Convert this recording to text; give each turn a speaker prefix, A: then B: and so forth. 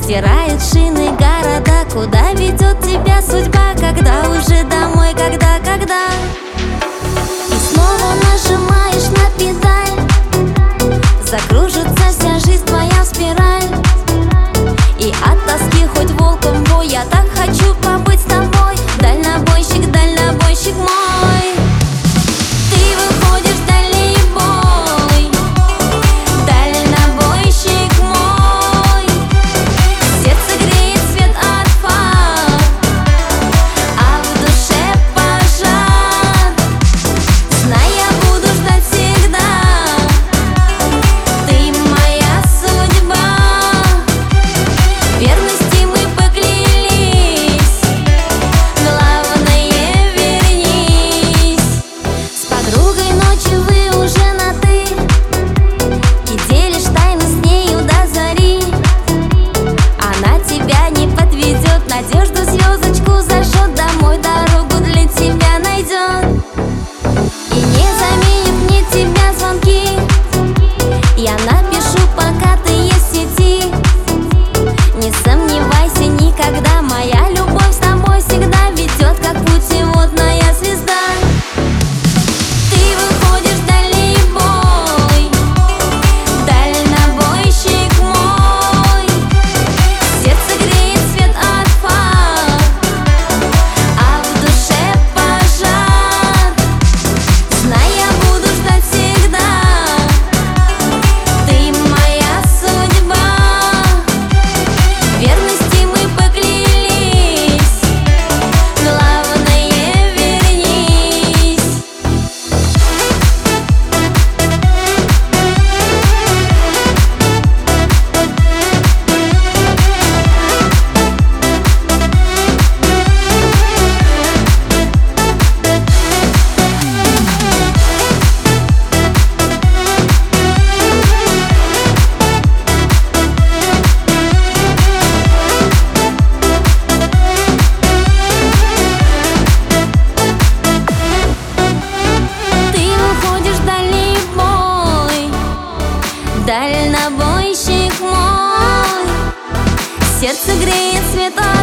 A: стирает шины города. Куда ведет тебя судьба, когда уже домой, когда? И снова нажимаешь на педаль, закружится вся жизнь твоя в спираль. И от тоски хоть волком бой, я так хочу побыть с тобой, дальнобойщик, дальнобойщик мой. Ты выходишь в дальний бой, дальнобойщик мой. Сердце греет свет от фар, а в душе пожар. Знай, я буду ждать всегда, ты моя судьба. Верности мы поклялись, главное вернись. С подругой ночью вы уже на «ты» и делишь тайны с нею до зари. Она тебя не подведет, надежду звездочку зажжет, домой дорогу для тебя найдет. И не заменит мне тебя звонки, я напишу, пока ты есть в сети. Не сомневайся никогда, моя любовь с тобой всегда ведет, как путеводная звезда. Ты выходишь в дальний бой, дальнобойщик мой. Сердце греет свет от фар, а в душе пожар. Знай, я буду ждать всегда, ты моя судьба. Верности мы поклялись, главное вернись. Ты выходишь в дальний бой, дальнобойщик мой. Сердце греет свет